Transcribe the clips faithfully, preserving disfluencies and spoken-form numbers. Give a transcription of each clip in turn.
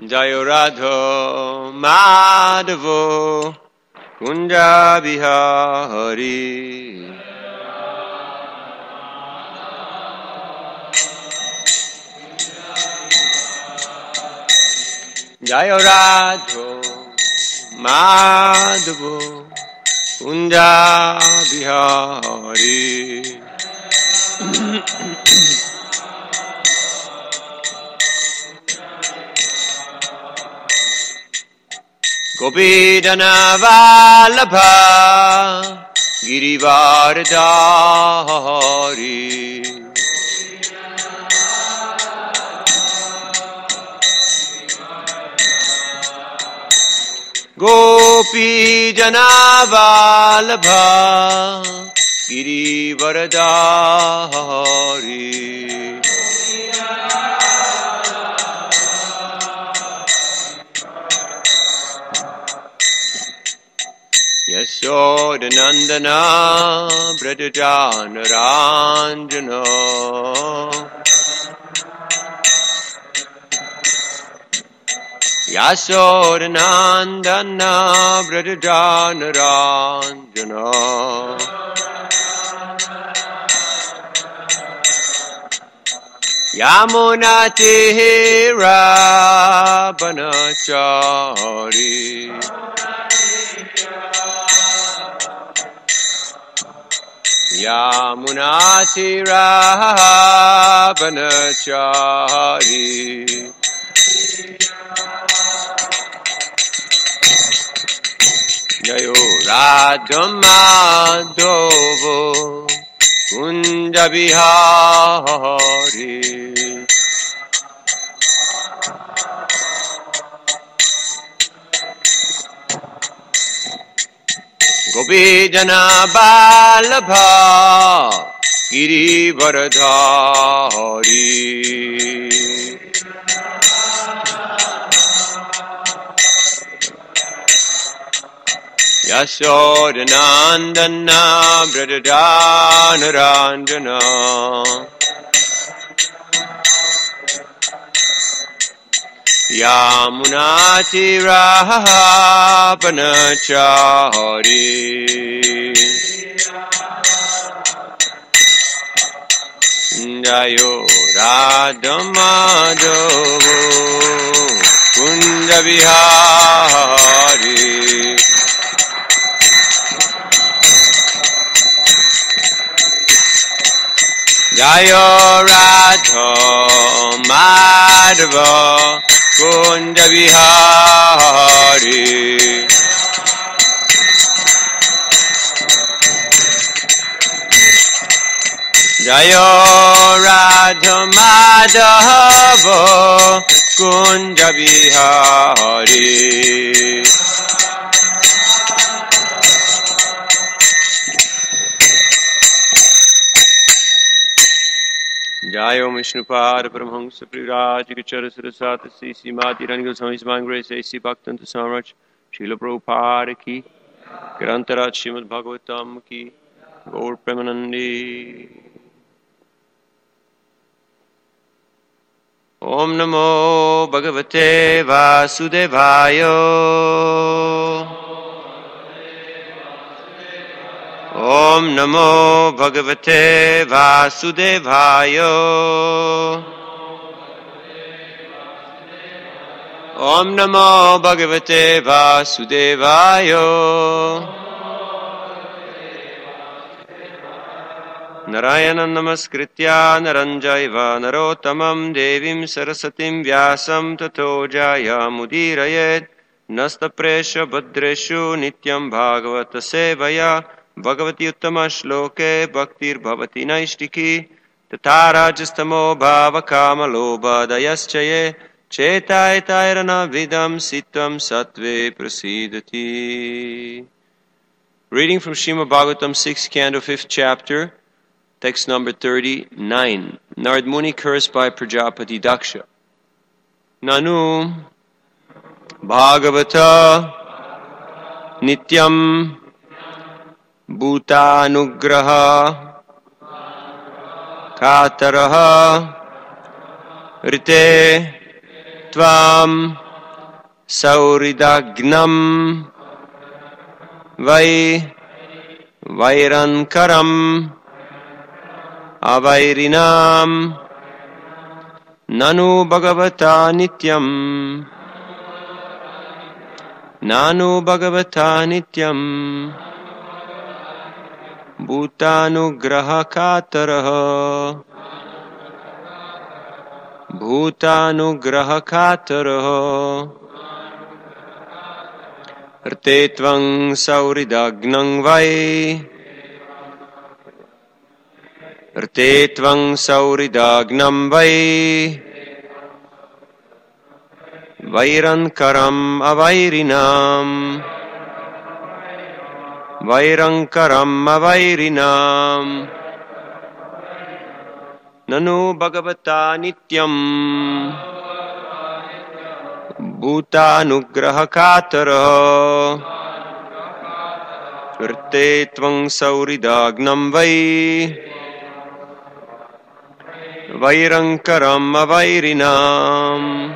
Jayo Radha Madhavo Kunja Bihari. Jayo Radha Madhavo Kunja Bihari. Gopidana Vallabha Girivardhari. Gopidana Vallabha Girivardhari. Yashodanandana Brajajana Ranjana. Yashodanandana Brajajana Ranjana. Yamunatihira Banachari. Yamunatira Banachari. Jayo Radha Madhava Kunja Bihari. Gopijana Vallabha Girivardhari. Yashodanandana Brajajana Ranjana. Yamunatira Banachari. Jayo Radha Madhava Kunja Bihari. Jayo Radha Madhava Kunja Bihari. Jayo Radha Madhava Kunja Bihari. Jayo Vishnupada Paramahamsa Priraj Gachara Saraswati Sisi Mati Rani Goswami Divine Grace A C Bhaktanta Samraj Srila Prabhupada Ki Grantaraj Srimad Bhagavatam Ki Gaur Premanandi. Om Namo Bhagavate Vasudevaya. Om Namo Bhagavate Vasudevaya. Om Namo Bhagavate Vasudevaya. Narayana Namaskritya Naranjaiva Narottamam Devim Sarasatim Vyasam Tato Jaya Mudirayet Nastapresha Bhadreshu Nityam Bhagavata Sevaya Bhagavati Uttama Shloke Bhaktir Bhavati Naishtiki Tatara Jastamo Bhava Kama Loba Dayaschaye Chetai Tairana Vidam Sitvam Sattve Prasidati. Reading from Srimad Bhagavatam, sixth canto, fifth chapter, text number thirty-nine. Narad Muni cursed by Prajapati Daksha. Nanu Bhagavata Nityam Bhutanugraha Kataraha Rite Tvam Sauridagnam Vai Vairankaram Avairinam Nanu Bhagavata Nityam Nanu Bhagavata Nityam Bhutanugrahakataraha Bhutanugrahakataraha Rte tvang sauridagnang vai Rte tvang sauridagnam vai Vairankaram avairinam Vairankaram avairinam Nanu Bhagavata Nityam Bhutanugrahakataraha Rte tvang sauridagnam vai Vairankaram avairinam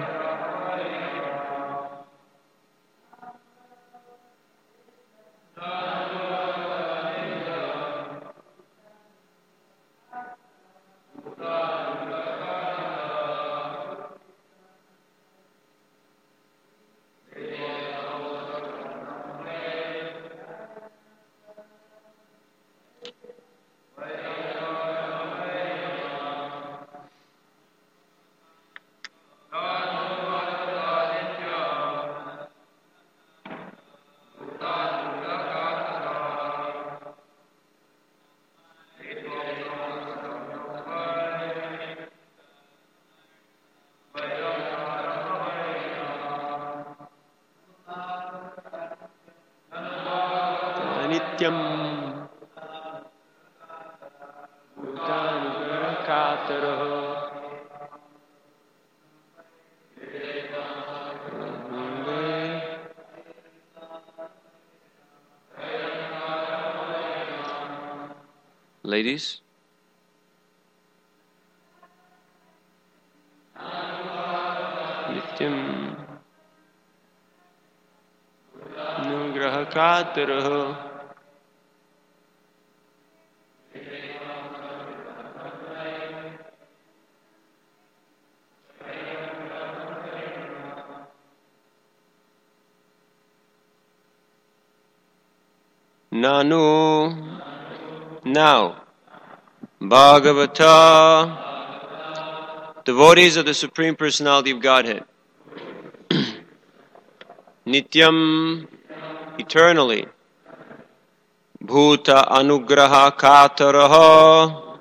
Nityam Bhutanugrahakataraha Ladies, Nityam Nugrahakataraha Nanu, now, Bhagavata, devotees of the Supreme Personality of Godhead, Nityam, eternally, Bhuta Anugraha Kataraha,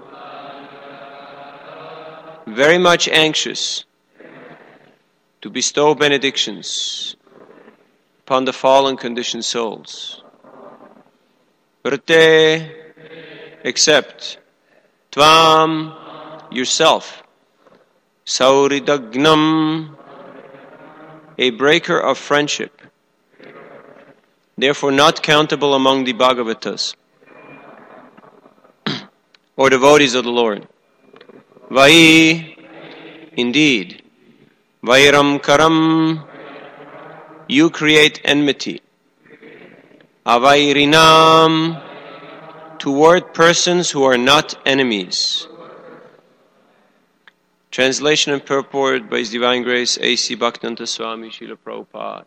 very much anxious to bestow benedictions upon the fallen conditioned souls. Rte, except Tvam, yourself, Sauridagnam, a breaker of friendship, therefore not countable among the Bhagavatas or devotees of the Lord. Vai, indeed, Vairam Karam, you create enmity. Avairinam, toward persons who are not enemies. Translation and purport by His Divine Grace A C Bhaktivedanta Swami Srila Prabhupada.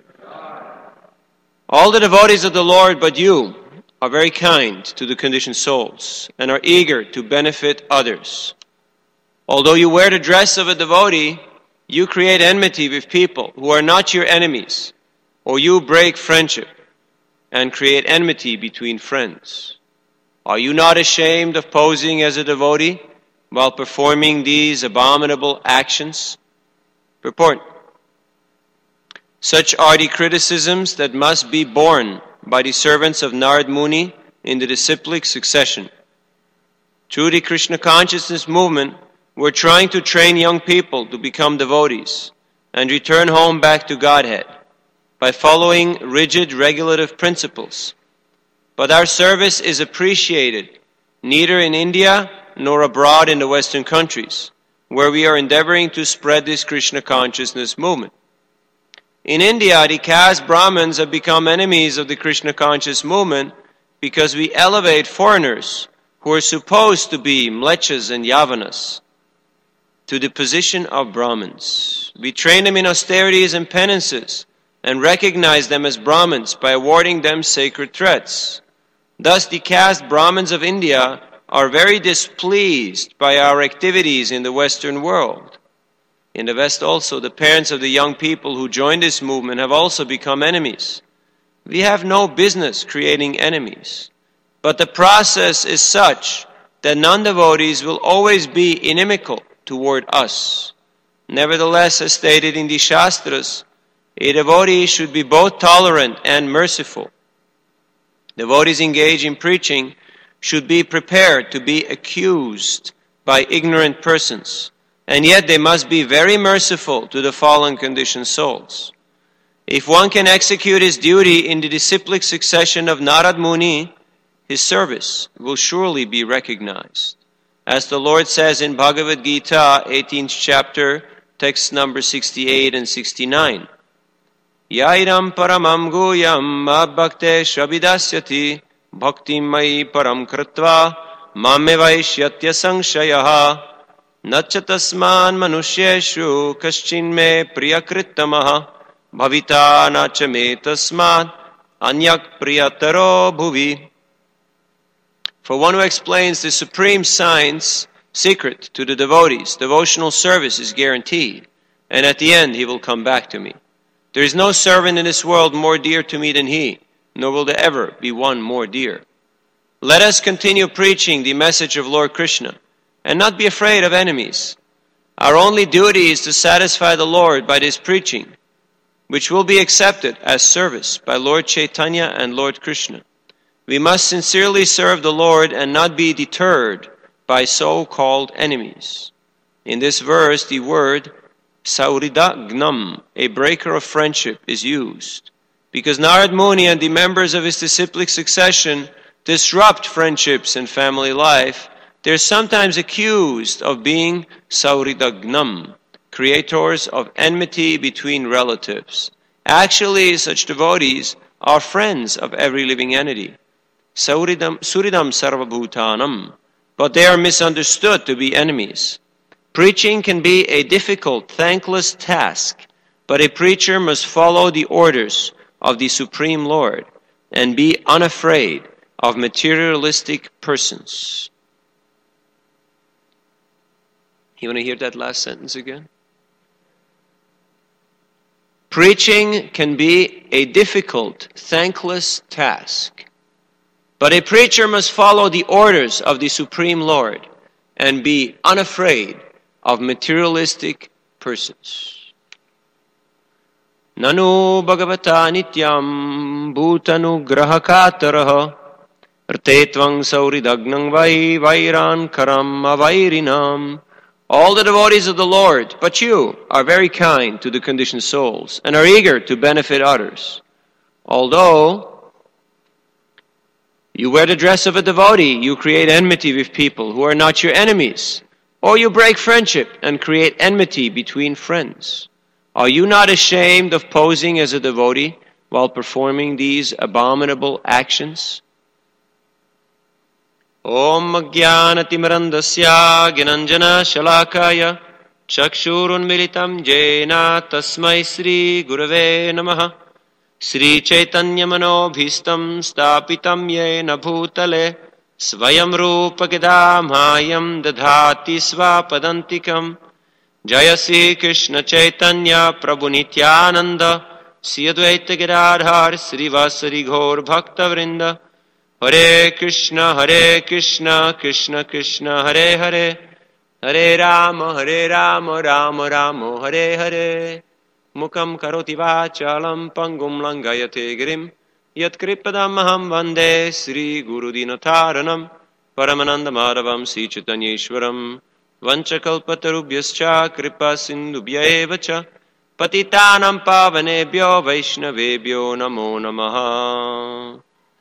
All the devotees of the Lord but you are very kind to the conditioned souls and are eager to benefit others. Although you wear the dress of a devotee, you create enmity with people who are not your enemies, or you break friendship and create enmity between friends. Are you not ashamed of posing as a devotee while performing these abominable actions? Purport. Such are the criticisms that must be borne by the servants of Narad Muni in the disciplic succession. Through the Krishna consciousness movement, we're trying to train young people to become devotees and return home back to Godhead by following rigid regulative principles. But our service is appreciated neither in India nor abroad in the Western countries, where we are endeavoring to spread this Krishna consciousness movement. In India, the caste Brahmins have become enemies of the Krishna conscious movement because we elevate foreigners who are supposed to be mlechas and yavanas to the position of Brahmins. We train them in austerities and penances and recognize them as Brahmins by awarding them sacred threats. Thus, the caste Brahmins of India are very displeased by our activities in the Western world. In the West also, the parents of the young people who join this movement have also become enemies. We have no business creating enemies, but the process is such that non-devotees will always be inimical toward us. Nevertheless, as stated in the Shastras, a devotee should be both tolerant and merciful. Devotees engaged in preaching should be prepared to be accused by ignorant persons, and yet they must be very merciful to the fallen conditioned souls. If one can execute his duty in the disciplic succession of Narad Muni, his service will surely be recognized. As the Lord says in Bhagavad Gita, eighteenth chapter, text number sixty-eight and sixty-nine, Yairam paramam guyam bhakte shabhidasyati bhakti mai param kritva mame vaishyatya sangshayaha nacha tasman manusyeshu kaschin me priyakritamaha bhavita nacha me tasman anyak priyataro bhuvi. For one who explains the supreme science secret to the devotees, devotional service is guaranteed, and at the end he will come back to me. There is no servant in this world more dear to me than he, nor will there ever be one more dear. Let us continue preaching the message of Lord Krishna, and not be afraid of enemies. Our only duty is to satisfy the Lord by this preaching, which will be accepted as service by Lord Chaitanya and Lord Krishna. We must sincerely serve the Lord and not be deterred by so-called enemies. In this verse, the word Saurida Gnam, a breaker of friendship, is used. Because Narad Muni and the members of his disciplic succession disrupt friendships and family life, they are sometimes accused of being Saurida Gnam, creators of enmity between relatives. Actually, such devotees are friends of every living entity. Sauridam, Suridam Sarvabhutanam, but they are misunderstood to be enemies. Preaching can be a difficult, thankless task, but a preacher must follow the orders of the Supreme Lord and be unafraid of materialistic persons. You want to hear that last sentence again? Preaching can be a difficult, thankless task, but a preacher must follow the orders of the Supreme Lord and be unafraid of materialistic persons. Nanu bhagavata nityam bhutanu grahakataraha rtetvang sauridagnang vai vairan karam avairinam. All the devotees of the Lord, but you, are very kind to the conditioned souls and are eager to benefit others. Although you wear the dress of a devotee, you create enmity with people who are not your enemies, or you break friendship and create enmity between friends. Are you not ashamed of posing as a devotee while performing these abominable actions? Om Jnanatimirandasya Gnanjana Shalakaya Chakshurun Militam Jena Tasmai Sri Gurave Namaha Sri Chaitanya Manobhistam Stapitam Yena Bhutale Svayam Rupa Gedamhayam Dadhati Svapadantikam Jaya Sri Krishna Chaitanya Prabhu Nityananda Sri Advaita Gadadhar Sri Vasari Gaur Bhakta Vrinda Hare Krishna Hare Krishna Krishna Krishna Hare Hare Hare Rama Hare Rama Rama Rama Hare Hare Mukam Karoti Vachalam Pangum Langayate Girim Yat Kripadamaham Vande Sri Guru Dinataranam Paramananda Madhavam Sri Chaitanyeshwaram Vanchakalpatarubhyascha Kripa Sindubhyaevacha Patitanam Pavanebhyo Vaishnavebhyo Namo Namaha.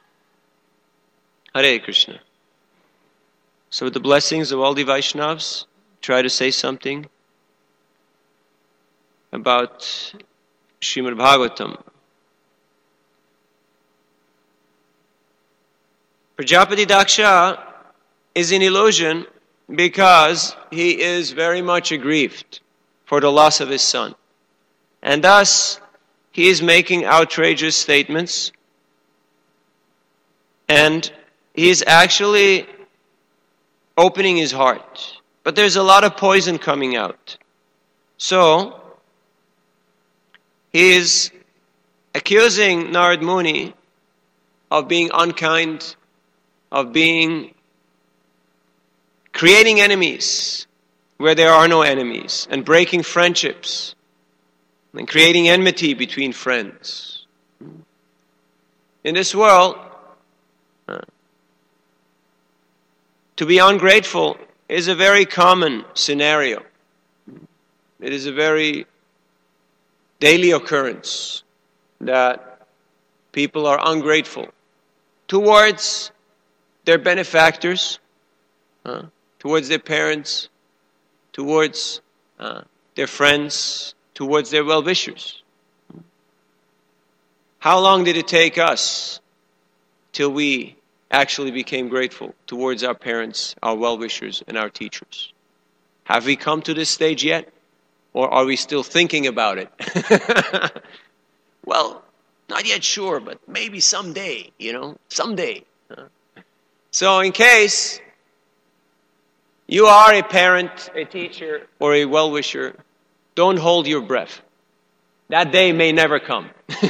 Hare Krishna. So with the blessings of all the Vaishnavas, try to say something about Srimad Bhagavatam. Prajapati Daksha is in illusion because he is very much aggrieved for the loss of his son. And thus, he is making outrageous statements, and he is actually opening his heart. But there's a lot of poison coming out. So, he is accusing Narad Muni of being unkind, of being creating enemies where there are no enemies, and breaking friendships, and creating enmity between friends. In this world, uh, to be ungrateful is a very common scenario. It is a very daily occurrence that people are ungrateful towards their benefactors, uh, towards their parents, towards uh, their friends, towards their well-wishers. How long did it take us till we actually became grateful towards our parents, our well-wishers, and our teachers? Have we come to this stage yet? Or are we still thinking about it? Well, not yet sure, but maybe someday, you know, someday. So in case you are a parent, a teacher, or a well-wisher, don't hold your breath. That day may never come.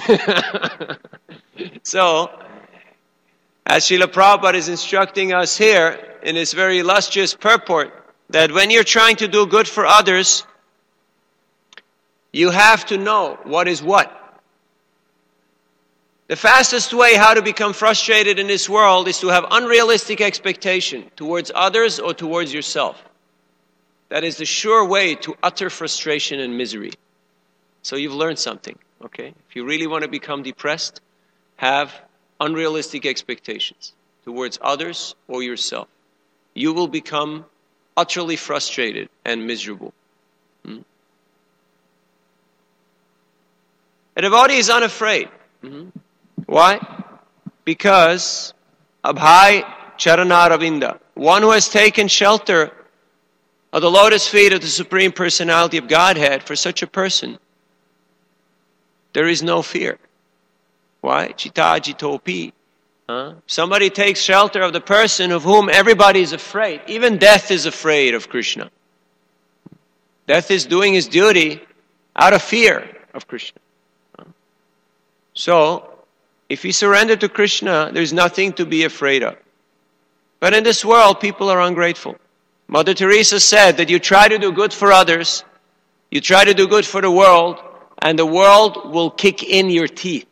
So, as Srila Prabhupada is instructing us here in this very illustrious purport, that when you're trying to do good for others, you have to know what is what. The fastest way how to become frustrated in this world is to have unrealistic expectation towards others or towards yourself. That is the sure way to utter frustration and misery. So you've learned something, okay? If you really want to become depressed, have unrealistic expectations towards others or yourself. You will become utterly frustrated and miserable. Hmm? A devotee is unafraid. Mm-hmm. Why? Because Abhay Charana Ravinda, one who has taken shelter of the lotus feet of the Supreme Personality of Godhead, for such a person, there is no fear. Why? Chita jitopi. Huh? Somebody takes shelter of the person of whom everybody is afraid. Even death is afraid of Krishna. Death is doing his duty out of fear of Krishna. Huh? So, if you surrender to Krishna, there's nothing to be afraid of. But in this world, people are ungrateful. Mother Teresa said that you try to do good for others, you try to do good for the world, and the world will kick in your teeth.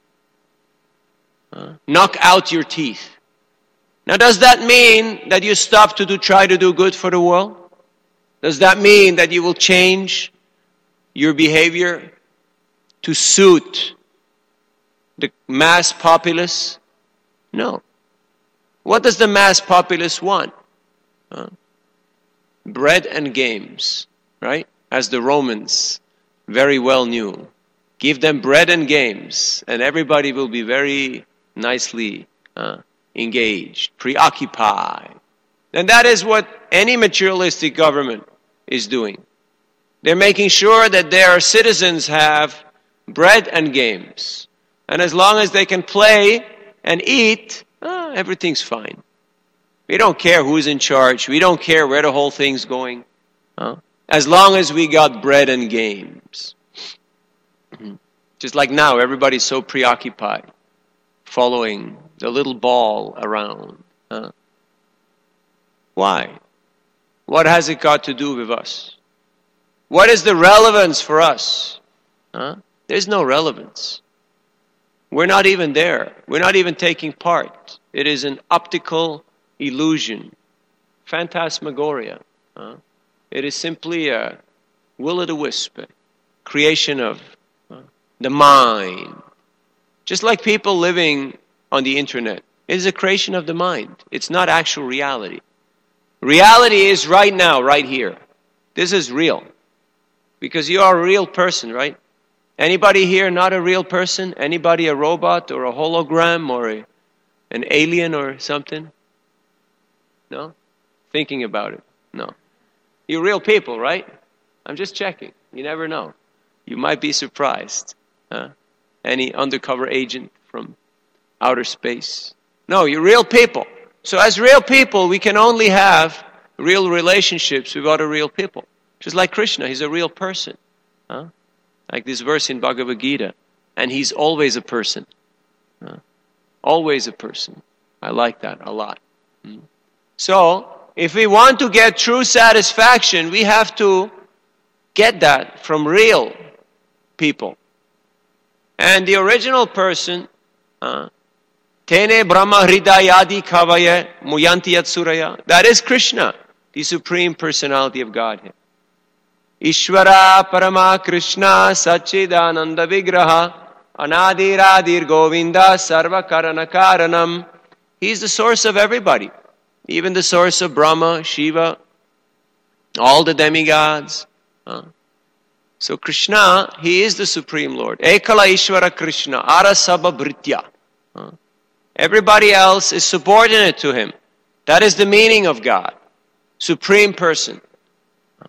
Uh, knock out your teeth. Now, does that mean that you stop to do, try to do good for the world? Does that mean that you will change your behavior to suit the mass populace? No. What does the mass populace want? Uh, bread and games, right? As the Romans very well knew. Give them bread and games, and everybody will be very nicely uh, engaged, preoccupied. And that is what any materialistic government is doing. They're making sure that their citizens have bread and games. And as long as they can play and eat, uh, everything's fine. We don't care who's in charge. We don't care where the whole thing's going. Uh, as long as we got bread and games. Just like now, everybody's so preoccupied, following the little ball around. Uh, why? What has it got to do with us? What is the relevance for us? Huh? There's no relevance. We're not even there. We're not even taking part. It is an optical illusion, phantasmagoria. Uh, it is simply a will-o'-the-wisp, a creation of uh, the mind. Just like people living on the internet. It is a creation of the mind. It's not actual reality. Reality is right now, right here. This is real. Because you are a real person, right? Anybody here not a real person? Anybody a robot or a hologram or a, an alien or something? No? Thinking about it? No. You're real people, right? I'm just checking. You never know. You might be surprised. Huh? Any undercover agent from outer space. No, you're real people. So as real people, we can only have real relationships with other real people. Just like Krishna, he's a real person. Huh? Like this verse in Bhagavad Gita. And he's always a person. Huh? Always a person. I like that a lot. Hmm? So, if we want to get true satisfaction, we have to get that from real people. And the original person, Tene Brahma Hridayadi Kavaya Muyanti Yatsuraya, that is Krishna, the Supreme Personality of Godhead. Ishvara Parama Krishna Sachidananda Vigraha Anadiradir Govinda Sarva Karana Karanam. He's the source of everybody. Even the source of Brahma, Shiva, all the demigods. Uh. So Krishna, he is the Supreme Lord. Ekala Ishvara Krishna, Arasabha Bhritya. Uh. Everybody else is subordinate to him. That is the meaning of God. Supreme person. Uh.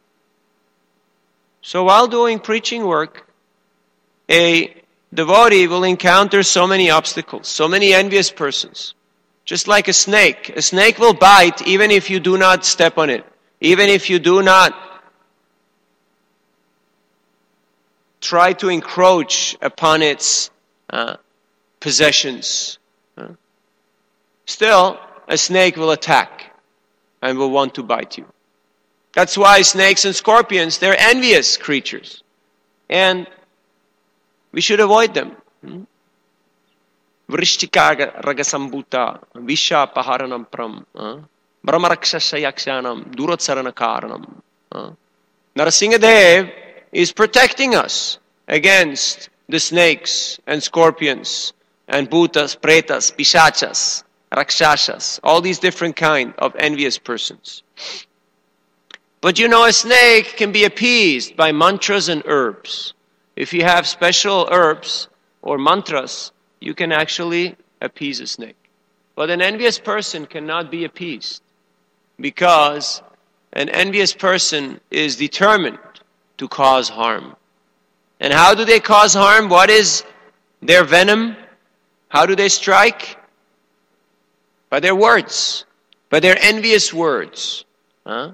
So while doing preaching work, a devotee will encounter so many obstacles, so many envious persons. Just like a snake. A snake will bite even if you do not step on it. Even if you do not try to encroach upon its uh, possessions. Uh, still, a snake will attack and will want to bite you. That's why snakes and scorpions, they're envious creatures. And we should avoid them. Hmm? Vrishtika Ragasambuta, Visha Paharanam Pram, Brahmarakshasya Yakshanam, Duratsarana Karanam. Narasimhadev is protecting us against the snakes and scorpions and bhutas, pretas, pishachas, rakshashas, all these different kind of envious persons. But you know, a snake can be appeased by mantras and herbs. If you have special herbs or mantras, you can actually appease a snake. But an envious person cannot be appeased because an envious person is determined to cause harm. And how do they cause harm? What is their venom? How do they strike? By their words, by their envious words. Huh?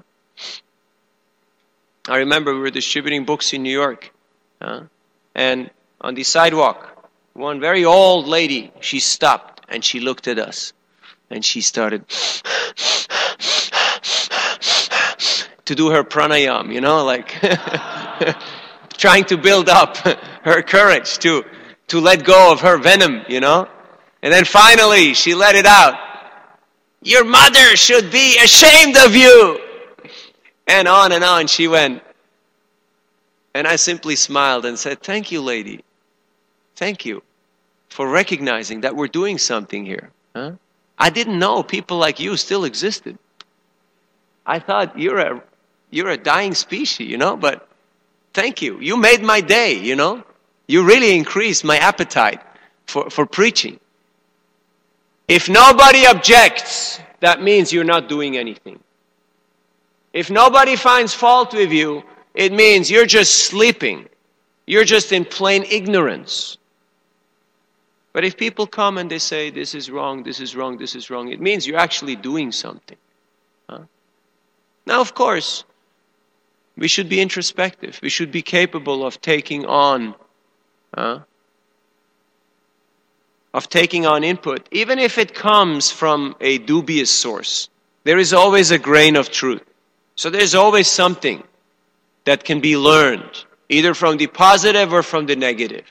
I remember we were distributing books in New York. Huh? And on the sidewalk, one very old lady, she stopped and she looked at us and she started to do her pranayam, you know, like trying to build up her courage to, to let go of her venom, you know. And then finally she let it out. Your mother should be ashamed of you. And on and on she went. And I simply smiled and said, thank you, lady. Thank you for recognizing that we're doing something here. Huh? I didn't know people like you still existed. I thought you're a you're a dying species, you know, but thank you. You made my day, you know. You really increased my appetite for, for preaching. If nobody objects, that means you're not doing anything. If nobody finds fault with you, it means you're just sleeping. You're just in plain ignorance. But if people come and they say, this is wrong, this is wrong, this is wrong, it means you're actually doing something. Huh? Now, of course, we should be introspective. We should be capable of taking on, huh? of taking on input, even if it comes from a dubious source. There is always a grain of truth. So there's always something that can be learned, either from the positive or from the negative.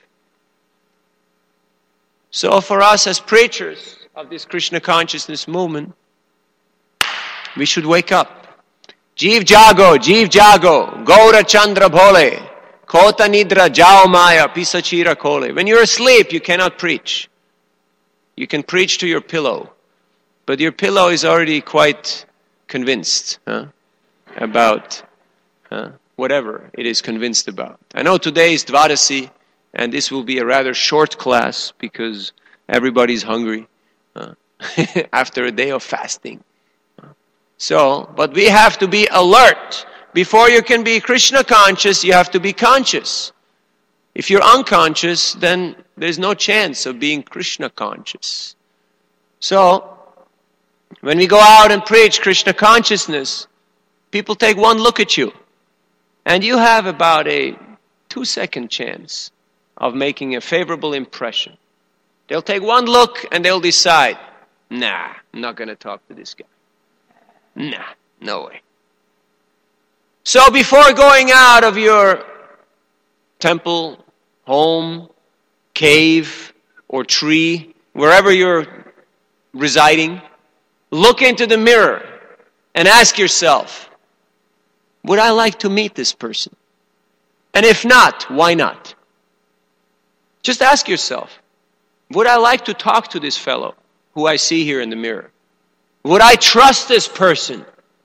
So for us as preachers of this Krishna consciousness movement, we should wake up. Jeev jago, jeev jago, Gaura Chandra Bhole, Kota Nidra Jao Maya, Pisachira Kole. When you're asleep, you cannot preach. You can preach to your pillow, but your pillow is already quite convinced huh, about huh, whatever it is convinced about. I know today is Dvadasi, And this will be a rather short class because everybody's hungry uh, after a day of fasting. So, but we have to be alert. Before you can be Krishna conscious, you have to be conscious. If you're unconscious, then there's no chance of being Krishna conscious. So, when we go out and preach Krishna consciousness, people take one look at you, and you have about a two-second chance of making a favorable impression. They'll take one look and they'll decide, nah, I'm not going to talk to this guy. Nah, no way. So before going out of your temple, home, cave, or tree, wherever you're residing, look into the mirror and ask yourself, would I like to meet this person? And if not, why not? Just ask yourself, would I like to talk to this fellow who I see here in the mirror? Would I trust this person?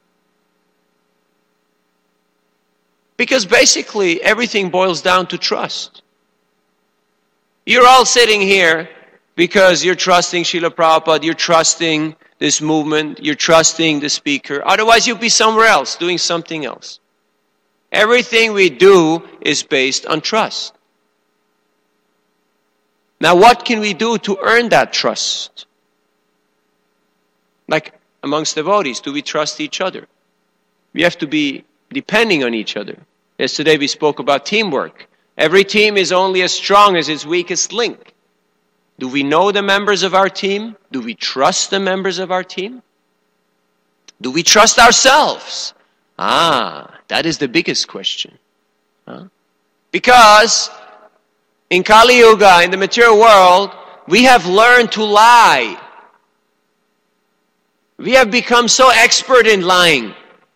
Because basically everything boils down to trust. You're all sitting here because you're trusting Srila Prabhupada, you're trusting this movement, you're trusting the speaker. Otherwise you'd be somewhere else, doing something else. Everything we do is based on trust. Now what can we do to earn that trust? Like amongst devotees, do we trust each other? We have to be depending on each other. Yesterday we spoke about teamwork. Every team is only as strong as its weakest link. Do we know the members of our team? Do we trust the members of our team? Do we trust ourselves? Ah, that is the biggest question. Huh? Because in Kali Yuga, in the material world, we have learned to lie. We have become so expert in lying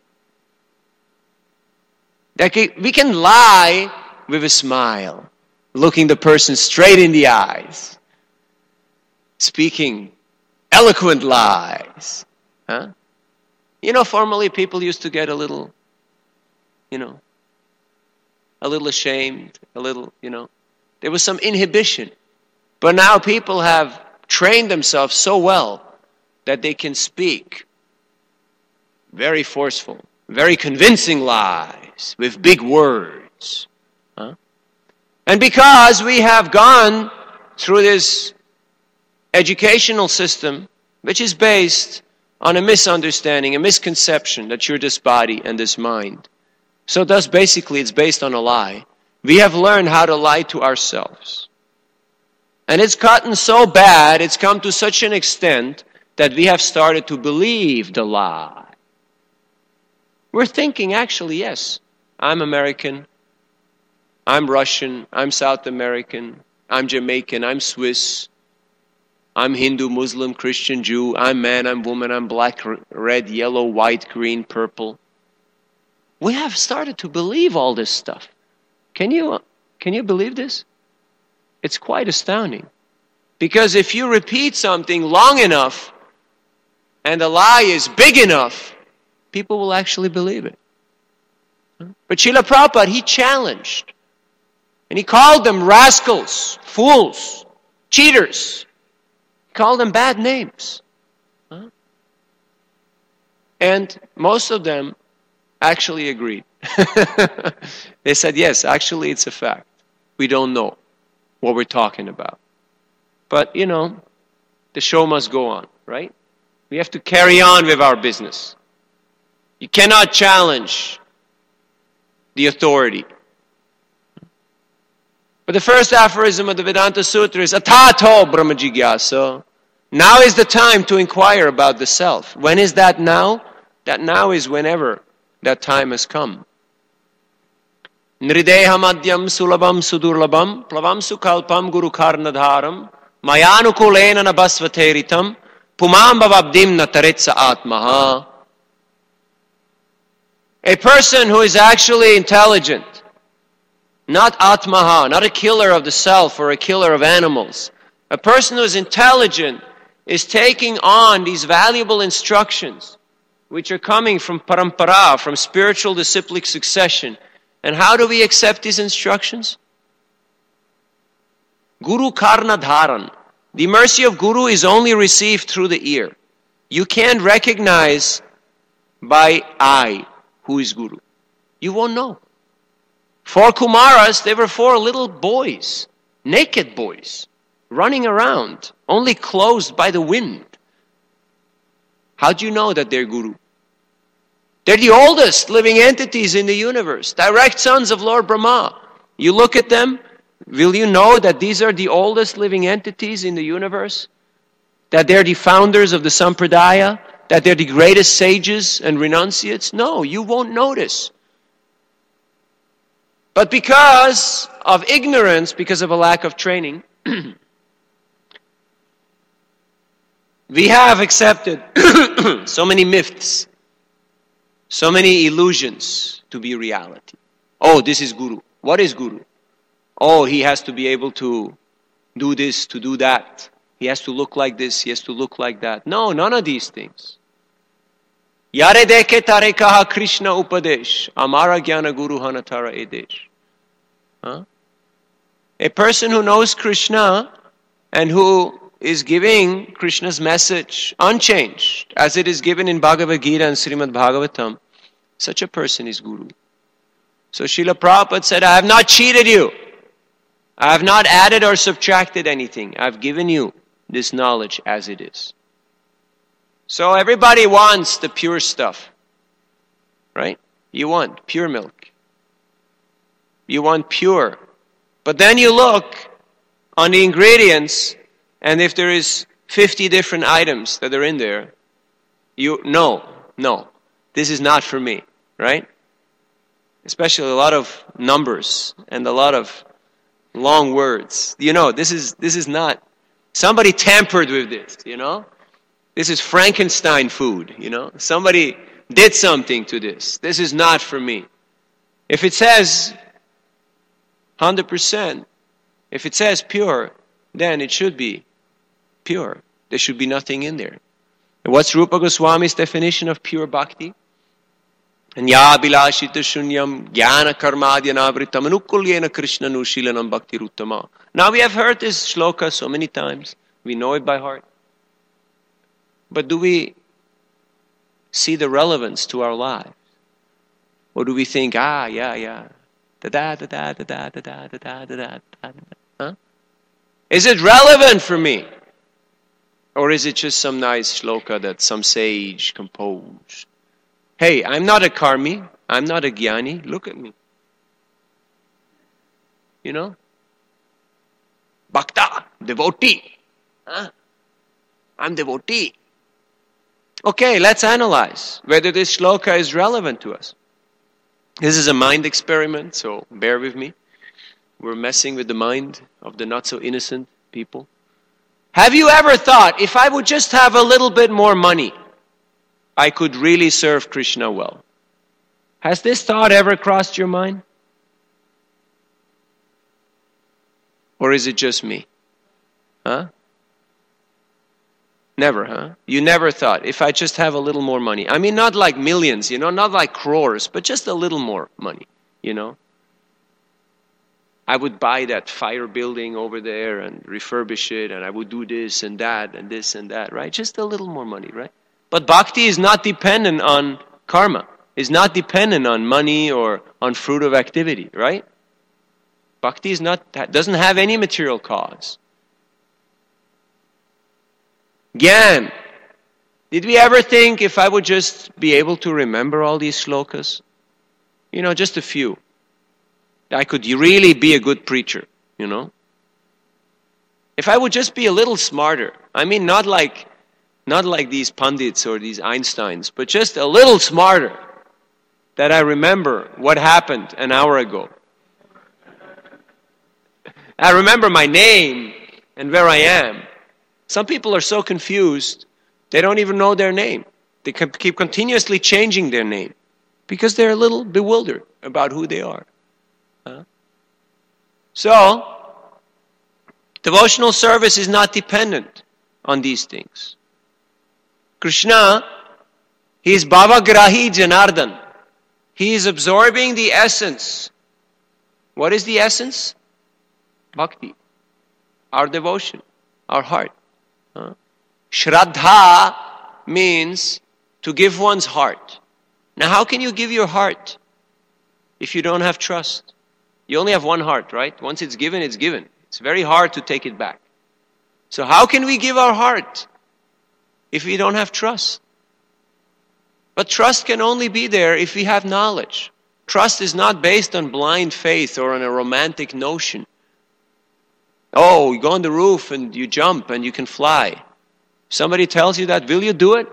that we can lie with a smile, looking the person straight in the eyes, speaking eloquent lies. Huh? You know, formerly people used to get a little, you know, a little ashamed, a little, you know. There was some inhibition. But now people have trained themselves so well that they can speak very forceful, very convincing lies with big words. Huh? And because we have gone through this educational system, which is based on a misunderstanding, a misconception that you're this body and this mind. So thus basically it's based on a lie. We have learned how to lie to ourselves. And it's gotten so bad, it's come to such an extent that we have started to believe the lie. We're thinking, actually, yes, I'm American, I'm Russian, I'm South American, I'm Jamaican, I'm Swiss, I'm Hindu, Muslim, Christian, Jew, I'm man, I'm woman, I'm black, red, yellow, white, green, purple. We have started to believe all this stuff. Can you, can you believe this? It's quite astounding. Because if you repeat something long enough, and the lie is big enough, people will actually believe it. But Srila Prabhupada, he challenged. And he called them rascals, fools, cheaters. He called them bad names. And most of them actually agreed. They said, yes, actually it's a fact. We don't know what we're talking about. But, you know, the show must go on, right? We have to carry on with our business. You cannot challenge the authority. But the first aphorism of the Vedanta Sutra is Atato Brahma Jigyasa. Now is the time to inquire about the self. When is that now? That now is whenever that time has come. Nrideha madhyam sulabam sudurlabam plavam sukalpam guru karnadharam mayanukulena nabasvateritam pumam bhavabdim nataritsa atmaha. A person who is actually intelligent, not atmaha, not a killer of the self or a killer of animals. A person who is intelligent is taking on these valuable instructions which are coming from parampara, from spiritual disciplic succession. And how do we accept these instructions? Guru Karna Dharan. The mercy of Guru is only received through the ear. You can't recognize by eye who is Guru. You won't know. Four Kumaras, they were four little boys, naked boys, running around, only clothed by the wind. How do you know that they're Guru? They're the oldest living entities in the universe, direct sons of Lord Brahma. You look at them, will you know that these are the oldest living entities in the universe? That they're the founders of the Sampradaya? That they're the greatest sages and renunciates? No, you won't notice. But because of ignorance, because of a lack of training, we have accepted so many myths, so many illusions to be reality. Oh, this is Guru. What is Guru? Oh, he has to be able to do this, to do that. He has to look like this, he has to look like that. No, none of these things. Yare deke tare kaha Krishna upadesh, amara jnana guru hanatara edesh. Huh? A person who knows Krishna and who is giving Krishna's message unchanged, as it is given in Bhagavad Gita and Srimad Bhagavatam, such a person is Guru. So Srila Prabhupada said, I have not cheated you. I have not added or subtracted anything. I have given you this knowledge as it is. So everybody wants the pure stuff, right? You want pure milk. You want pure. But then you look on the ingredients, and if there is fifty different items that are in there, you, no, no, this is not for me, right? Especially a lot of numbers and a lot of long words. You know, this is, this is not, somebody tampered with this, you know? This is Frankenstein food, you know? Somebody did something to this. This is not for me. If it says one hundred percent, if it says pure, then it should be pure. There should be nothing in there. And what's Rupa Goswami's definition of pure bhakti? Nya bilashita shunyam jnana karmadyanavritam anukulyena krishna nushilanam bhakti ruttama. Now we have heard this shloka so many times. We know it by heart. But do we see the relevance to our lives? Or do we think, ah, yeah, yeah, da da da da da da da da da da da da. Huh? Is it relevant for me? Or is it just some nice shloka that some sage composed? Hey, I'm not a karmi. I'm not a jnani. Look at me. You know? Bhakta, devotee. Huh? I'm devotee. Okay, let's analyze whether this shloka is relevant to us. This is a mind experiment, so bear with me. We're messing with the mind of the not so innocent people. Have you ever thought, if I would just have a little bit more money, I could really serve Krishna well? Has this thought ever crossed your mind? Or is it just me? Huh? Never, huh? You never thought, if I just have a little more money. I mean, not like millions, you know, not like crores, but just a little more money, you know. I would buy that fire building over there and refurbish it, and I would do this and that and this and that, right? Just a little more money, right? But bhakti is not dependent on karma. It's not dependent on money or on fruit of activity, right? Bhakti is not, doesn't have any material cause. Gyan. Did we ever think if I would just be able to remember all these shlokas? You know, just a few. I could really be a good preacher, you know? If I would just be a little smarter. I mean, not like, not like these pundits or these Einsteins, but just a little smarter. That I remember what happened an hour ago. I remember my name and where I am. Some people are so confused, they don't even know their name. They keep continuously changing their name because they're a little bewildered about who they are. Huh? So, devotional service is not dependent on these things. Krishna, he is Bhavagrahi Janardhan. He is absorbing the essence. What is the essence? Bhakti. our devotion, our heart. Huh? Shraddha means to give one's heart. Now how can you give your heart if you don't have trust? You only have one heart, right? Once it's given, it's given. It's very hard to take it back. So how can we give our heart if we don't have trust? But trust can only be there if we have knowledge. Trust is not based on blind faith or on a romantic notion. Oh, you go on the roof and you jump and you can fly. Somebody tells you that, will you do it?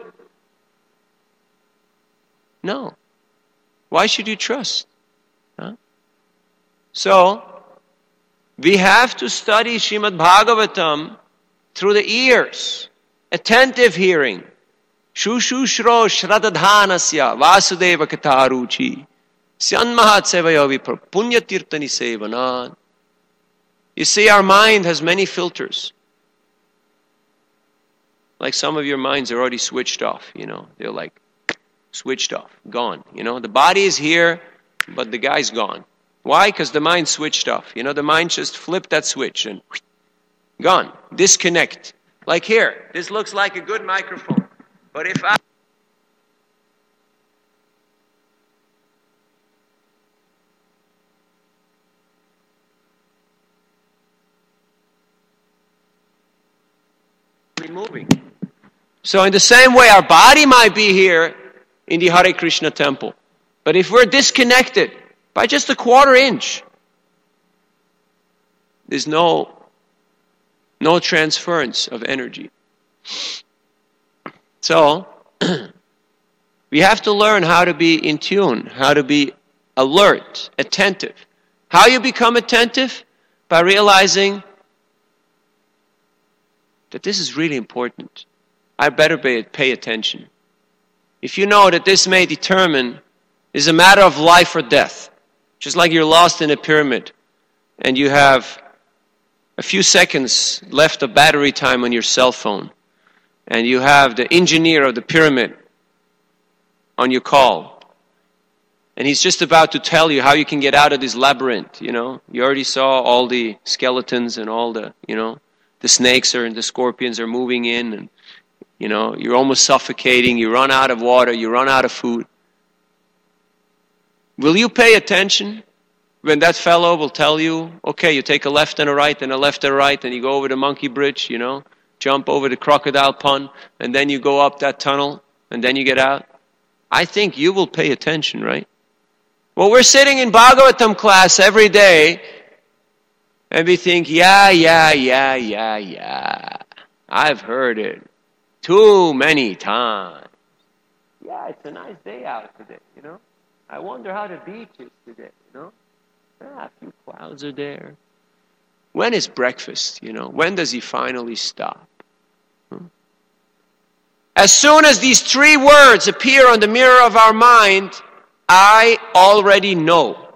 No. Why should you trust? Huh? So, we have to study Srimad Bhagavatam through the ears, attentive hearing. Shushushro shradadhanasya vasudeva kataruchi syanmahat sevaya vipra punyatirtani sevanan. You see, our mind has many filters. Like some of your minds are already switched off, you know. They're like, switched off, gone. You know, the body is here, but the guy's gone. Why? Because the mind switched off. You know, the mind just flipped that switch and gone. Disconnect. Like here, this looks like a good microphone. But if I moving. So in the same way, our body might be here in the Hare Krishna temple. But if we're disconnected by just a quarter inch, there's no, no transference of energy. So, we have to learn how to be in tune, how to be alert, attentive. How you become attentive? By realizing that this is really important. I better pay, pay attention. If you know that this may determine, is a matter of life or death, just like you're lost in a pyramid and you have a few seconds left of battery time on your cell phone, and you have the engineer of the pyramid on your call, and he's just about to tell you how you can get out of this labyrinth, you know. You already saw all the skeletons and all the, you know, the snakes are and the scorpions are moving in, and, you know, you're almost suffocating, you run out of water, you run out of food. Will you pay attention when that fellow will tell you, okay, you take a left and a right and a left and a right, and you go over the monkey bridge, you know, jump over the crocodile pond, and then you go up that tunnel, and then you get out? I think you will pay attention, right? Well, we're sitting in Bhagavatam class every day, and we think, yeah, yeah, yeah, yeah, yeah. I've heard it too many times. Yeah, it's a nice day out today, you know. I wonder how the beach is today, you know. Ah, a few clouds are there. When is breakfast, you know? When does he finally stop? Hmm? As soon as these three words appear on the mirror of our mind, I already know.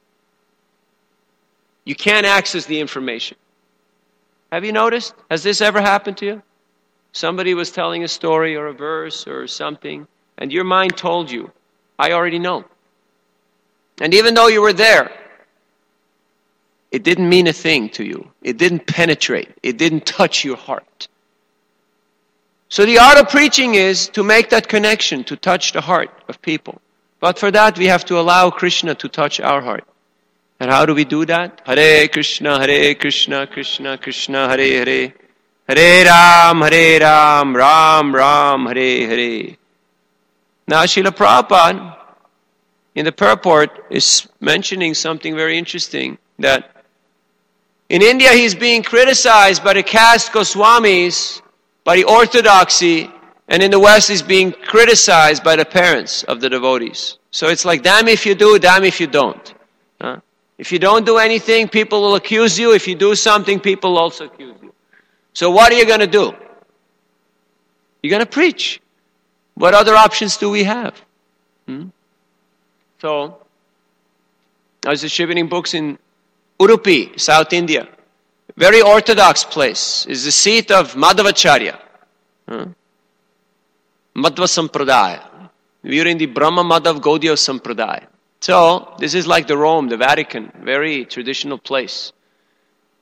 You can't access the information. Have you noticed? Has this ever happened to you? Somebody was telling a story or a verse or something, and your mind told you, I already know. And even though you were there, it didn't mean a thing to you. It didn't penetrate. It didn't touch your heart. So the art of preaching is to make that connection, to touch the heart of people. But for that, we have to allow Krishna to touch our heart. And how do we do that? Hare Krishna, Hare Krishna, Krishna Krishna, Hare Hare. Hare Ram, Hare Ram, Ram Ram, Hare Hare. Now, Srila Prabhupada, in the purport, is mentioning something very interesting, that in India he's being criticized by the caste Goswamis, by the orthodoxy, and in the West he's being criticized by the parents of the devotees. So it's like, damn if you do, damn if you don't. Huh? If you don't do anything, people will accuse you. If you do something, people will also accuse you. So what are you going to do? You're going to preach. What other options do we have? Hmm? So, I was distributing books in Udupi, South India. Very orthodox place. It's the seat of Madhvacharya. Huh? Madhva Sampradaya. We are in the Brahma Madhav Gaudiya Sampradaya. So, this is like the Rome, the Vatican. Very traditional place.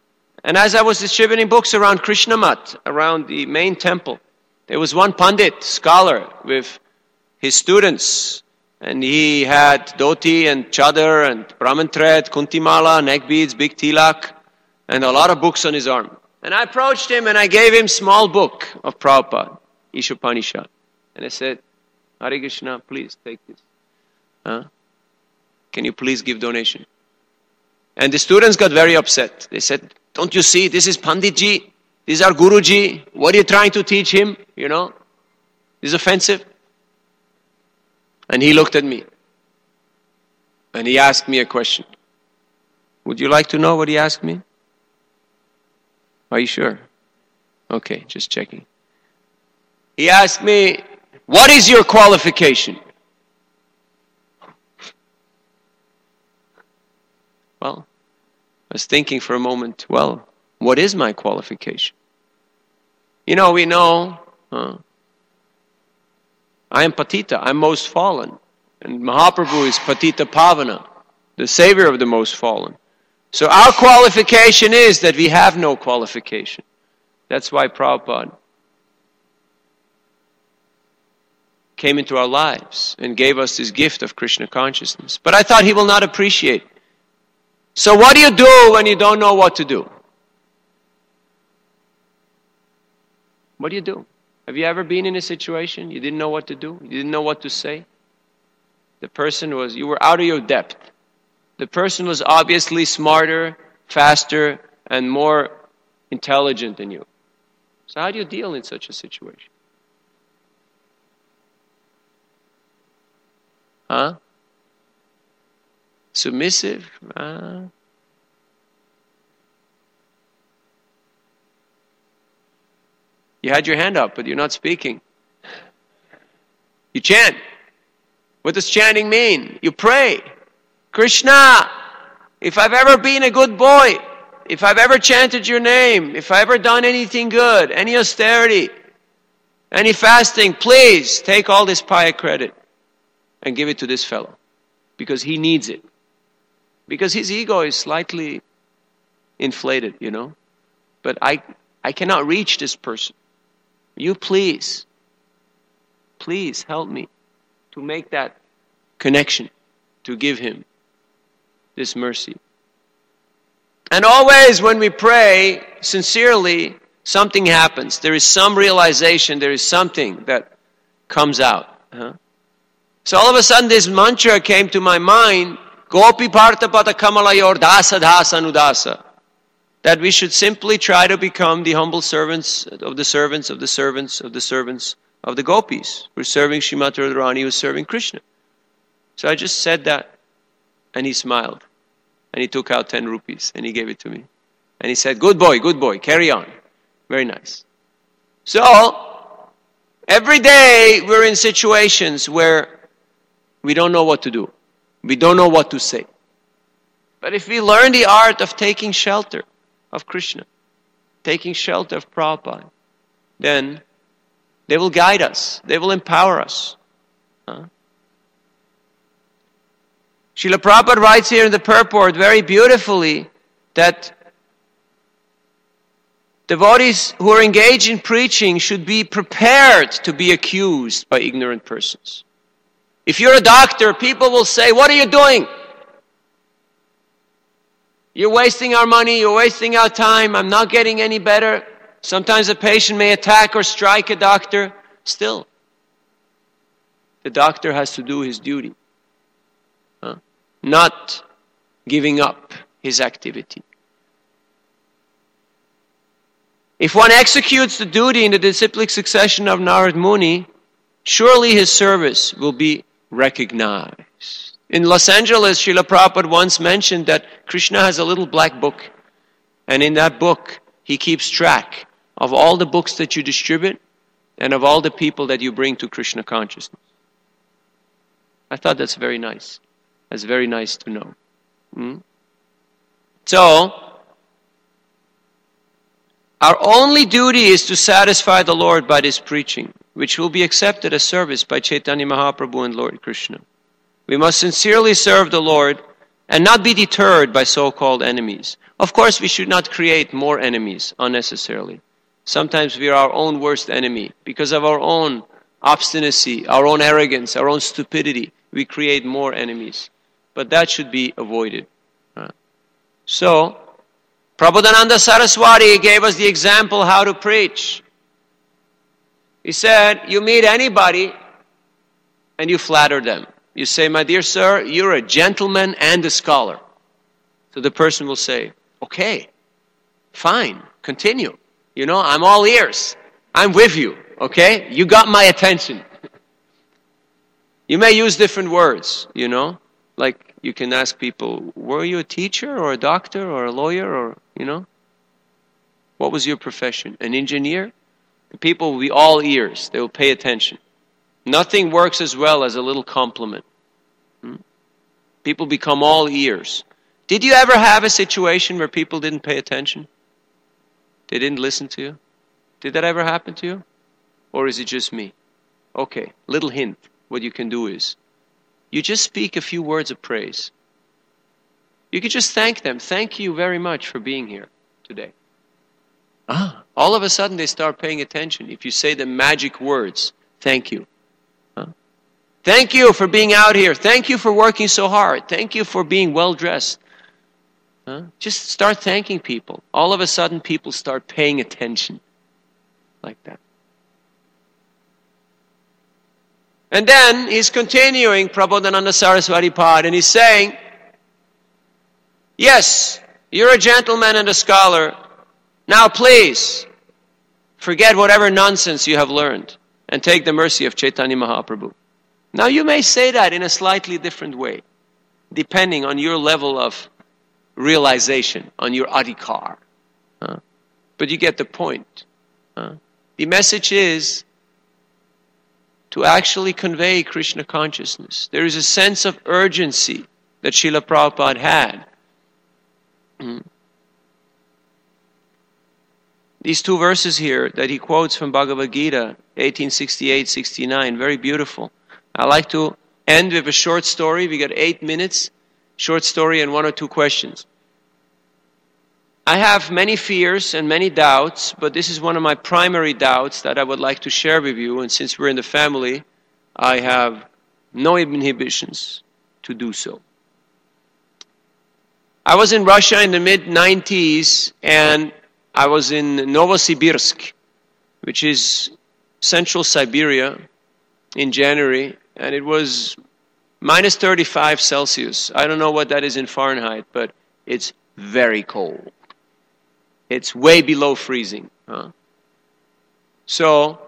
And as I was distributing books around Krishna Mat, around the main temple, there was one Pandit, scholar, with his students. And he had dhoti and chadar and brahman thread, kuntimala, neck beads, big tilak, and a lot of books on his arm. And I approached him and I gave him a small book of Prabhupada, Ishopanishad. And I said, Hare Krishna, please take this. Huh? Can you please give donation? And the students got very upset. They said, don't you see, this is Panditji, these are Guruji, what are you trying to teach him? You know, this is offensive. And he looked at me. And he asked me a question. Would you like to know what he asked me? Are you sure? Okay, just checking. He asked me, what is your qualification? Well, I was thinking for a moment, well, what is my qualification? You know, we know, uh, I am Patita, I'm most fallen. And Mahaprabhu is Patita Pavana, the savior of the most fallen. So our qualification is that we have no qualification. That's why Prabhupada came into our lives and gave us this gift of Krishna consciousness. But I thought he will not appreciate. So what do you do when you don't know what to do? What do you do? Have you ever been in a situation you didn't know what to do? You didn't know what to say? The person was, you were out of your depth. The person was obviously smarter, faster, and more intelligent than you. So how do you deal in such a situation? Huh? Submissive? Uh, you had your hand up, but you're not speaking. You chant. What does chanting mean? You pray. Krishna, if I've ever been a good boy, if I've ever chanted your name, if I've ever done anything good, any austerity, any fasting, please take all this pie credit and give it to this fellow. Because he needs it. Because his ego is slightly inflated, you know. But I, I cannot reach this person. You please, please help me to make that connection, to give him this mercy. And always when we pray sincerely, something happens. There is some realization, there is something that comes out. Huh? So all of a sudden this mantra came to my mind, Gopi Partapata Kamalayor Dasa Dasa Nudasa. That we should simply try to become the humble servants of the servants of the servants of the servants of the gopis. We're serving Srimati Radharani, who's serving Krishna. So I just said that, and he smiled. And he took out ten rupees, and he gave it to me. And he said, good boy, good boy, carry on. Very nice. So, every day we're in situations where we don't know what to do. We don't know what to say. But if we learn the art of taking shelter of Krishna, taking shelter of Prabhupada, then they will guide us. They will empower us. Huh? Srila Prabhupada writes here in the purport very beautifully that devotees who are engaged in preaching should be prepared to be accused by ignorant persons. If you're a doctor, people will say, what are you doing? You're wasting our money, you're wasting our time, I'm not getting any better. Sometimes a patient may attack or strike a doctor. Still, the doctor has to do his duty. Huh? Not giving up his activity. If one executes the duty in the disciplic succession of Narad Muni, surely his service will be recognized. In Los Angeles, Srila Prabhupada once mentioned that Krishna has a little black book. And in that book, he keeps track of all the books that you distribute and of all the people that you bring to Krishna consciousness. I thought that's very nice. That's very nice to know. Hmm? So, our only duty is to satisfy the Lord by this preaching, which will be accepted as service by Chaitanya Mahaprabhu and Lord Krishna. We must sincerely serve the Lord and not be deterred by so-called enemies. Of course, we should not create more enemies unnecessarily. Sometimes we are our own worst enemy. Because of our own obstinacy, our own arrogance, our own stupidity, we create more enemies. But that should be avoided. So, Prabodhananda Saraswati gave us the example how to preach. He said, you meet anybody and you flatter them. You say, my dear sir, you're a gentleman and a scholar. So the person will say, okay, fine, continue. You know, I'm all ears. I'm with you, okay? You got my attention. You may use different words, you know, like you can ask people, were you a teacher or a doctor or a lawyer or, you know, what was your profession? An engineer? The people will be all ears. They will pay attention. Nothing works as well as a little compliment. Hmm? People become all ears. Did you ever have a situation where people didn't pay attention? They didn't listen to you? Did that ever happen to you? Or is it just me? Okay, little hint. What you can do is, you just speak a few words of praise. You can just thank them. Thank you very much for being here today. Ah, all of a sudden they start paying attention. If you say the magic words, thank you. Huh? Thank you for being out here. Thank you for working so hard. Thank you for being well dressed. Huh? Just start thanking people. All of a sudden people start paying attention. Like that. And then he's continuing, Prabodhananda Saraswati Pad, and he's saying, yes, you're a gentleman and a scholar. Now please, forget whatever nonsense you have learned and take the mercy of Chaitanya Mahaprabhu. Now you may say that in a slightly different way, depending on your level of realization, on your adhikar. Huh? But you get the point. Huh? The message is to actually convey Krishna consciousness. There is a sense of urgency that Srila Prabhupada had. Mm. These two verses here that he quotes from Bhagavad Gita, eighteen sixty-eight sixty-nine, very beautiful. I like to end with a short story. We got eight minutes, short story and one or two questions. I have many fears and many doubts, but this is one of my primary doubts that I would like to share with you. And since we're in the family, I have no inhibitions to do so. I was in Russia in the mid nineties, and I was in Novosibirsk, which is central Siberia, in January, and it was minus thirty-five Celsius. I don't know what that is in Fahrenheit, but it's very cold. It's way below freezing. Huh? So,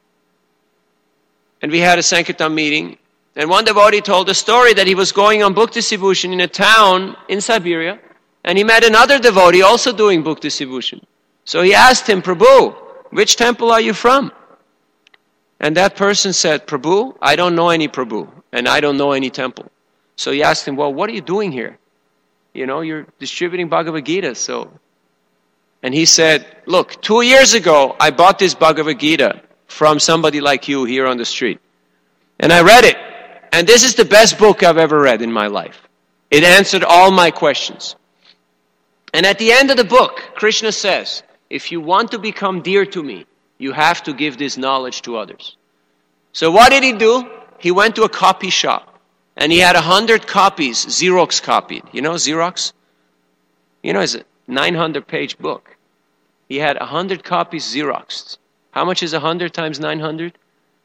and we had a Sankirtan meeting, and one devotee told a story that he was going on book distribution in a town in Siberia, and he met another devotee also doing book distribution. So he asked him, Prabhu, which temple are you from? And that person said, Prabhu, I don't know any Prabhu, and I don't know any temple. So he asked him, well, what are you doing here? You know, you're distributing Bhagavad Gita, so... And he said, look, two years ago, I bought this Bhagavad Gita from somebody like you here on the street. And I read it. And this is the best book I've ever read in my life. It answered all my questions. And at the end of the book, Krishna says, if you want to become dear to me, you have to give this knowledge to others. So what did he do? He went to a copy shop. And he had a hundred copies, Xerox copied. You know Xerox? You know, it's a nine hundred page book. He had a hundred copies Xeroxed. How much is a hundred times nine hundred?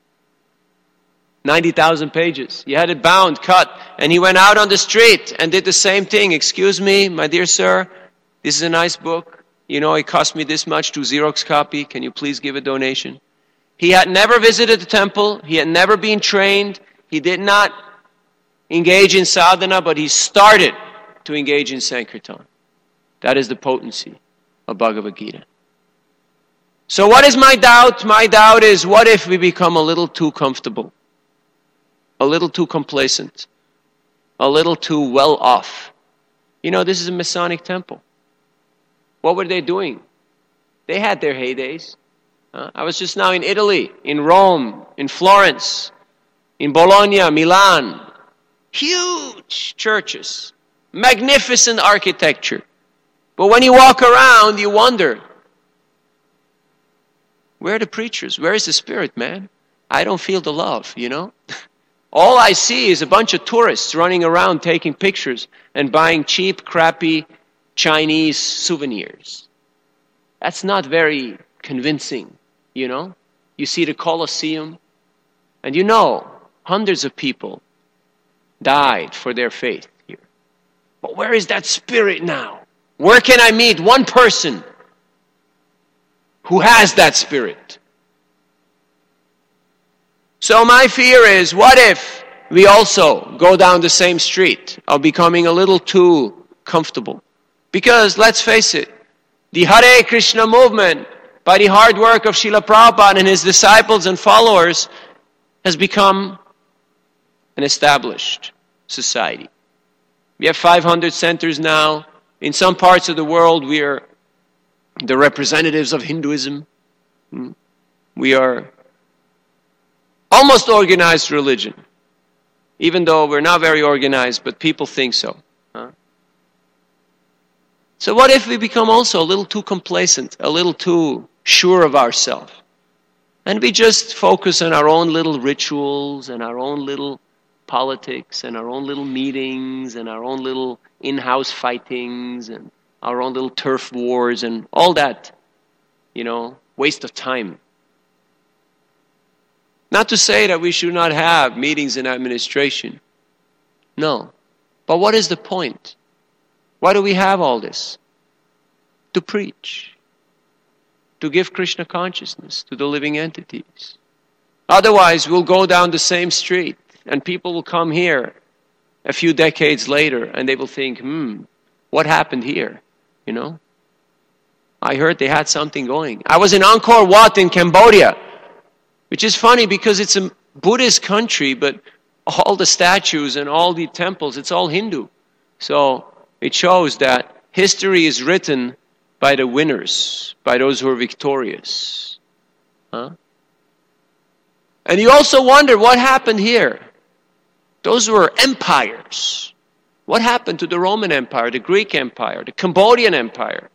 ninety thousand pages. He had it bound, cut, and he went out on the street and did the same thing. Excuse me, my dear sir, this is a nice book. You know, it cost me this much to Xerox copy. Can you please give a donation? He had never visited the temple. He had never been trained. He did not engage in sadhana, but he started to engage in Sankirtan. That is the potency of Bhagavad Gita. So what is my doubt? My doubt is, what if we become a little too comfortable? A little too complacent? A little too well off? You know, this is a Masonic temple. What were they doing? They had their heydays. Uh, I was just now in Italy, in Rome, in Florence, in Bologna, Milan. Huge churches. Magnificent architecture. But when you walk around, you wonder, where are the preachers? Where is the Spirit, man? I don't feel the love, you know? All I see is a bunch of tourists running around taking pictures and buying cheap, crappy Chinese souvenirs. That's not very convincing, you know? You see the Colosseum, and you know, hundreds of people died for their faith here. But where is that Spirit now? Where can I meet one person who has that Spirit? So my fear is, what if we also go down the same street of becoming a little too comfortable? Because, let's face it, the Hare Krishna movement, by the hard work of Srila Prabhupada and his disciples and followers, has become an established society. We have five hundred centers now. In some parts of the world, we are the representatives of Hinduism. We are almost organized religion, even though we're not very organized, but people think so. Huh? So what if we become also a little too complacent, a little too sure of ourselves, and we just focus on our own little rituals and our own little politics and our own little meetings and our own little in-house fightings and our own little turf wars and all that, you know, waste of time. Not to say that we should not have meetings in administration. No. But what is the point? Why do we have all this? To preach. To give Krishna consciousness to the living entities. Otherwise, we'll go down the same street and people will come here a few decades later and they will think, hmm, what happened here? You know? I heard they had something going. I was in Angkor Wat in Cambodia, which is funny because it's a Buddhist country, but all the statues and all the temples, it's all Hindu. So it shows that history is written by the winners, by those who are victorious. Huh? And you also wonder what happened here. Those were empires. What happened to the Roman Empire, the Greek Empire, the Cambodian Empire?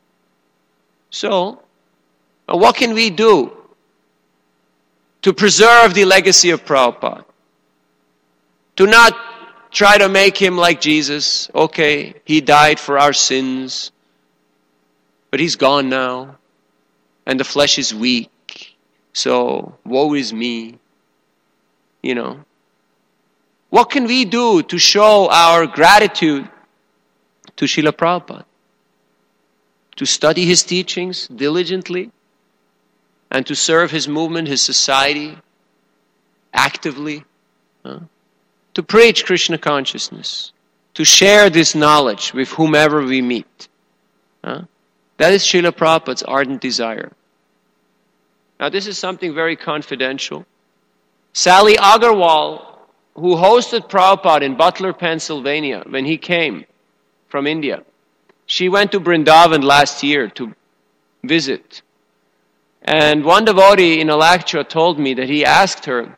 So, what can we do to preserve the legacy of Prabhupada? To not try to make him like Jesus. Okay, he died for our sins, but he's gone now, and the flesh is weak, so woe is me. You know. What can we do to show our gratitude to Srila Prabhupada? To study his teachings diligently and to serve his movement, his society actively. Huh? To preach Krishna consciousness. To share this knowledge with whomever we meet. Huh? That is Srila Prabhupada's ardent desire. Now this is something very confidential. Sally Agarwal, who hosted Prabhupada in Butler, Pennsylvania, when he came from India. She went to Vrindavan last year to visit. And one devotee in Alakshya told me that he asked her,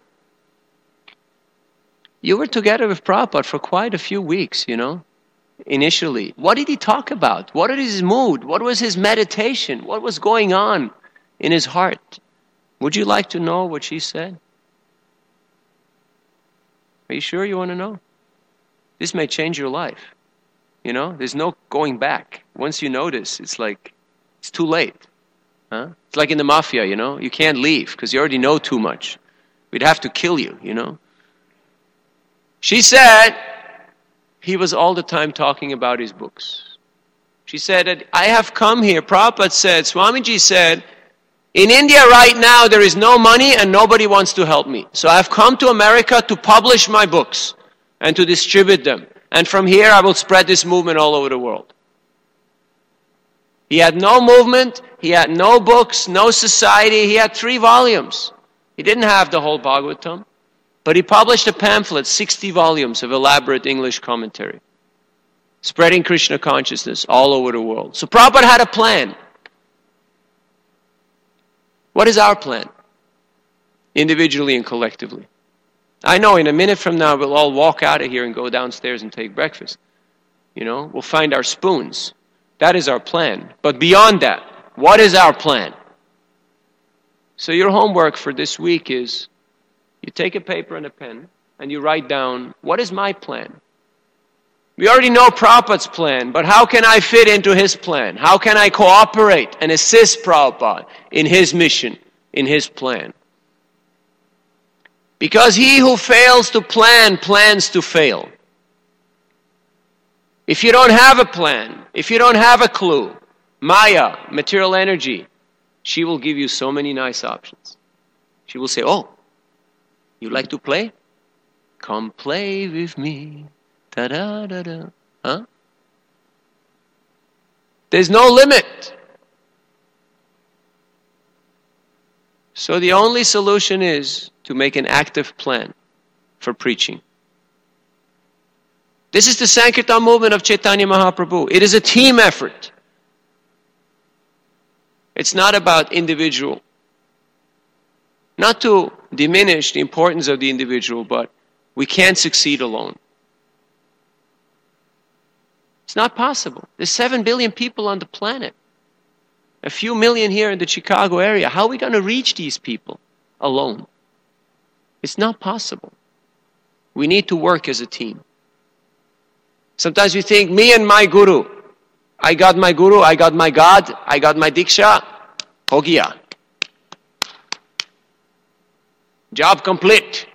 you were together with Prabhupada for quite a few weeks, you know, initially. What did he talk about? What was his mood? What was his meditation? What was going on in his heart? Would you like to know what she said? Are you sure you want to know? This may change your life. You know, there's no going back. Once you know this, it's like, it's too late. Huh? It's like in the mafia, you know, you can't leave because you already know too much. We'd have to kill you, you know. She said he was all the time talking about his books. She said that I have come here, Prabhupada said, Swamiji said, in India right now there is no money and nobody wants to help me. So I've come to America to publish my books and to distribute them. And from here I will spread this movement all over the world. He had no movement, he had no books, no society, he had three volumes. He didn't have the whole Bhagavatam, but he published a pamphlet, sixty volumes of elaborate English commentary, spreading Krishna consciousness all over the world. So Prabhupada had a plan. What is our plan? Individually and collectively. I know in a minute from now we'll all walk out of here and go downstairs and take breakfast. You know, we'll find our spoons. That is our plan. But beyond that, what is our plan? So your homework for this week is you take a paper and a pen and you write down, what is my plan? We already know Prabhupada's plan, but how can I fit into his plan? How can I cooperate and assist Prabhupada in his mission, in his plan? Because he who fails to plan, plans to fail. If you don't have a plan, if you don't have a clue, Maya, material energy, she will give you so many nice options. She will say, oh, you like to play? Come play with me. Da-da-da-da. Huh? There's no limit. So the only solution is to make an active plan for preaching. This is the Sankirtan movement of Chaitanya Mahaprabhu. It is a team effort. It's not about individual. Not to diminish the importance of the individual, but we can't succeed alone. It's not possible. There's seven billion people on the planet. A few million here in the Chicago area. How are we going to reach these people alone? It's not possible. We need to work as a team. Sometimes we think, me and my guru. I got my guru, I got my God, I got my diksha. Ho gaya. Job complete.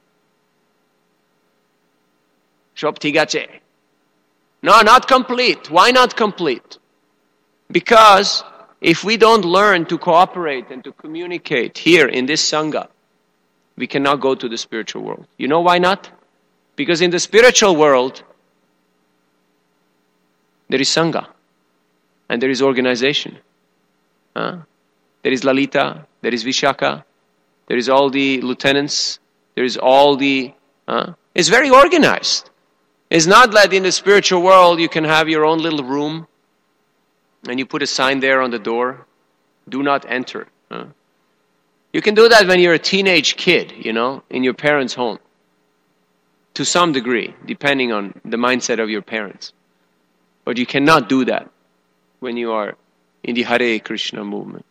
Shop tigache. No, not complete. Why not complete? Because if we don't learn to cooperate and to communicate here in this Sangha, we cannot go to the spiritual world. You know why not? Because in the spiritual world, there is Sangha and there is organization. Huh? There is Lalita, there is Vishaka, there is all the lieutenants, there is all the... Huh? It's very organized. It's not that in the spiritual world you can have your own little room and you put a sign there on the door, do not enter. Huh? You can do that when you're a teenage kid, you know, in your parents' home. To some degree, depending on the mindset of your parents. But you cannot do that when you are in the Hare Krishna movement.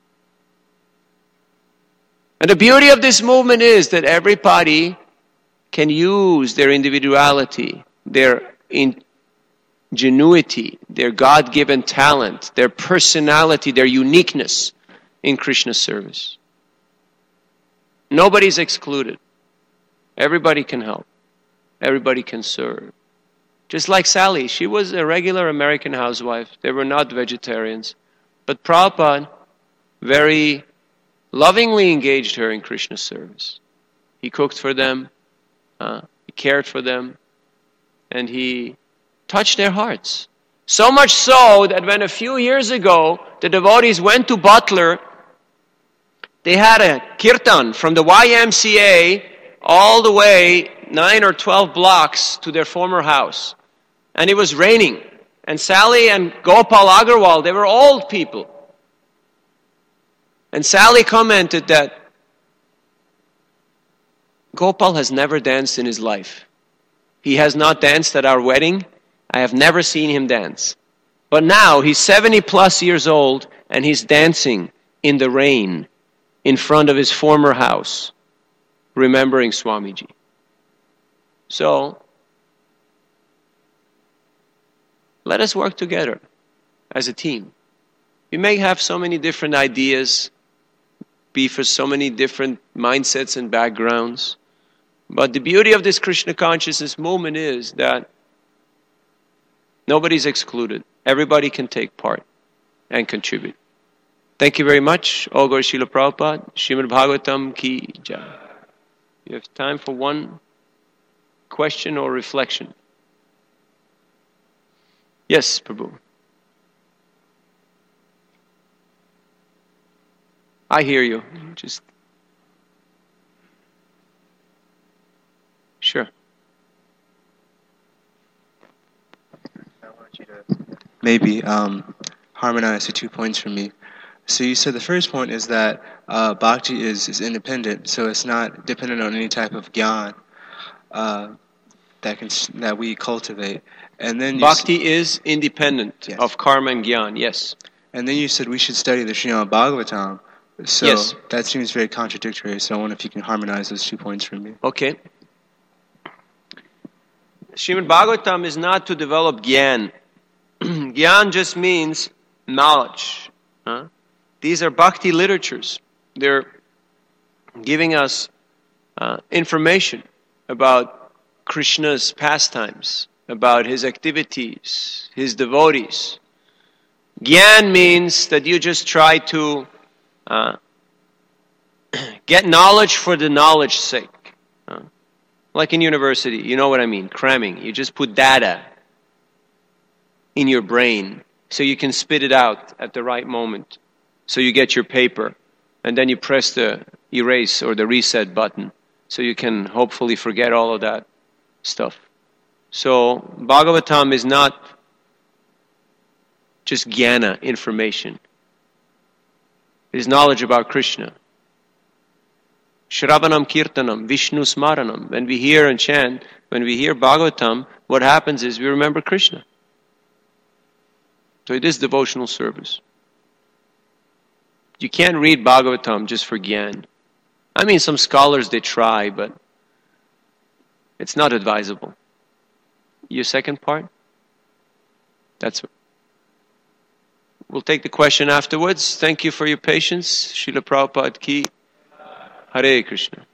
And the beauty of this movement is that everybody can use their individuality, their ingenuity, their God-given talent, their personality, their uniqueness in Krishna service. Nobody's excluded. Everybody can help. Everybody can serve. Just like Sally, she was a regular American housewife. They were not vegetarians. But Prabhupada very lovingly engaged her in Krishna service. He cooked for them, uh, he cared for them, and he touched their hearts. So much so that when a few years ago the devotees went to Butler, they had a kirtan from the Y M C A all the way nine or twelve blocks to their former house. And it was raining. And Sally and Gopal Agarwal, they were old people. And Sally commented that Gopal has never danced in his life. He has not danced at our wedding. I have never seen him dance. But now he's seventy plus years old and he's dancing in the rain in front of his former house, remembering Swamiji. So, let us work together as a team. We may have so many different ideas, be for so many different mindsets and backgrounds, but the beauty of this Krishna consciousness movement is that nobody's excluded. Everybody can take part and contribute. Thank you very much. All Gaur Srila Prabhupada, Srimad Bhagavatam Ki Jai. You have time for one question or reflection. Yes, Prabhu. I hear you. Just sure. I want you to maybe um, harmonize the two points for me. So you said the first point is that uh, bhakti is, is independent, so it's not dependent on any type of gyan. Uh, that can that we cultivate. And then you Bhakti is independent Yes. of karma and gyan, yes. And then you said we should study the Srimad Bhagavatam. So Yes. that seems very contradictory. So I wonder if you can harmonize those two points for me. Okay. Srimad Bhagavatam is not to develop gyan. Gyan just means knowledge. Huh? These are bhakti literatures. They're giving us uh, information about Krishna's pastimes, about his activities, his devotees. Gyan means that you just try to uh, get knowledge for the knowledge's sake. Uh, like in university, you know what I mean, cramming. You just put data in your brain so you can spit it out at the right moment. So you get your paper, and then you press the erase or the reset button so you can hopefully forget all of that stuff. So Bhagavatam is not just jnana, information. It is knowledge about Krishna. Shravanam Kirtanam, Vishnu Smaranam. When we hear and chant, when we hear Bhagavatam, what happens is we remember Krishna. So it is devotional service. You can't read Bhagavatam just for gyan. I mean, some scholars, they try, but it's not advisable. Your second part? That's it. We'll take the question afterwards. Thank you for your patience. Srila Prabhupada ki. Hare Krishna.